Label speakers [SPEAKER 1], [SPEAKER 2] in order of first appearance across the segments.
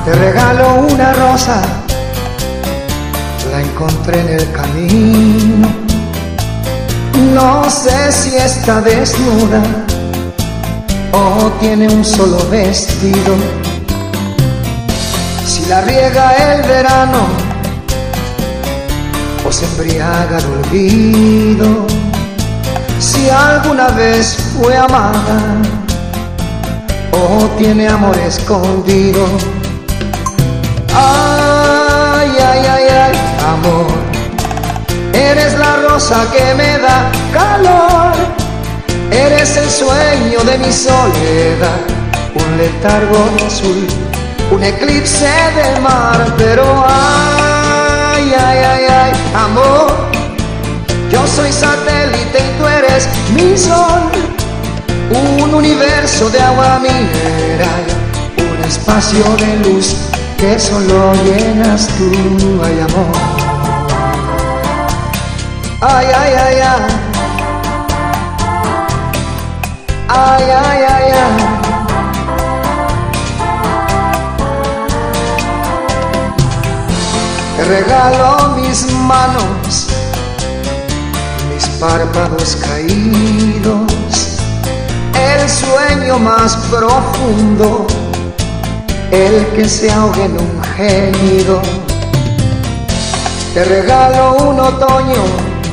[SPEAKER 1] Te regalo una rosa, la encontré en el camino. No sé si está desnuda o tiene un solo vestido. Si la riega el verano o se embriaga el olvido. Si alguna vez fue amada o tiene amor escondido. Ay, ay, ay, ay, amor, eres la rosa que me da calor. Eres el sueño de mi soledad, un letargo de azul, un eclipse del mar. Pero ay, ay, ay, ay, amor, yo soy satélite y tú eres mi sol. Un universo de agua mineral, un espacio de luz que solo llenas tú, ay amor. Ay, ay, ay, ay. Ay, ay, ay, ay. Te regalo mis manos, mis párpados caídos, el sueño más profundo, el que se ahogue en un gemido. Te regalo un otoño,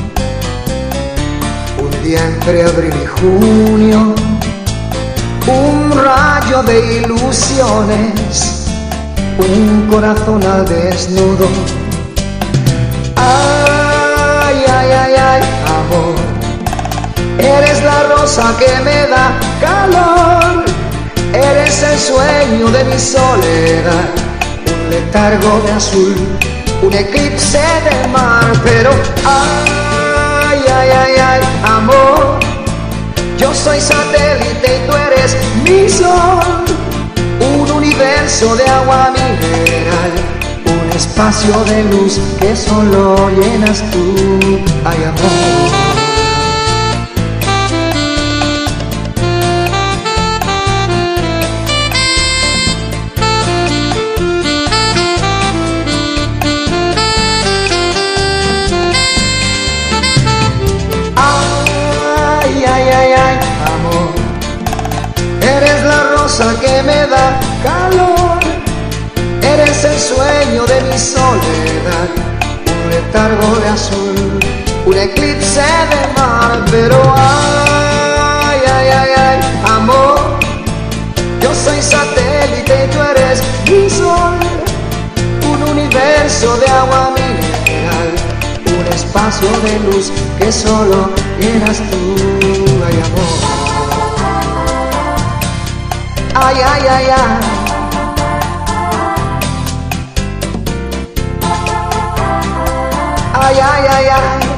[SPEAKER 1] un día entre abril y junio, un rayo de ilusiones, un corazón al desnudo. Ay, ay, ay, ay, amor, eres la rosa que me da calor. Eres el sueño de mi soledad, un letargo de azul, un eclipse del mar. Pero ay, ay, ay, ay, amor, yo soy satélite y tú eres mi sol. Un universo de agua mineral, un espacio de luz que solo llenas tú, ay amor. Que me da calor, eres el sueño de mi soledad, un letargo de azul, un eclipse de mar. Pero ay, ay, ay, ay, amor, yo soy satélite y tú eres mi sol. Un universo de agua mineral, un espacio de luz que solo llenas tú, ay amor. Ay, ay, ay, ay. Ay, ay, ay, ay.